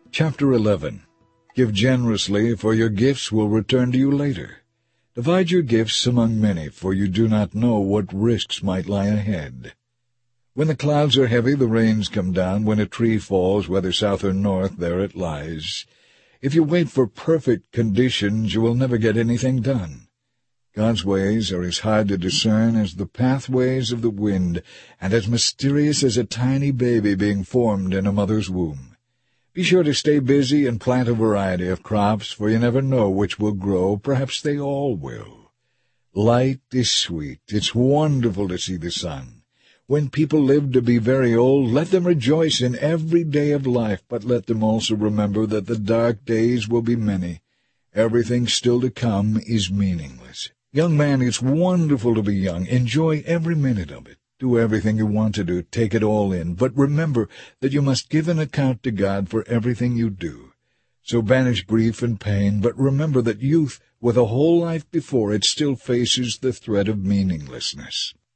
Chapter 11. Give generously, for your gifts will return to you later. Divide your gifts among many, for you do not know what risks might lie ahead. When the clouds are heavy, the rains come down. When a tree falls, whether south or north, there it lies. If you wait for perfect conditions, you will never get anything done. God's ways are as hard to discern as the pathways of the wind, and as mysterious as a tiny baby being formed in a mother's womb. Be sure to stay busy and plant a variety of crops, for you never know which will grow. Perhaps they all will. Light is sweet. It's wonderful to see the sun. When people live to be very old, let them rejoice in every day of life, but let them also remember that the dark days will be many. Everything still to come is meaningless. Young man, it's wonderful to be young. Enjoy every minute of it. Do everything you want to do. Take it all in. But remember that you must give an account to God for everything you do. So banish grief and pain, but remember that youth, with a whole life before it, still faces the threat of meaninglessness.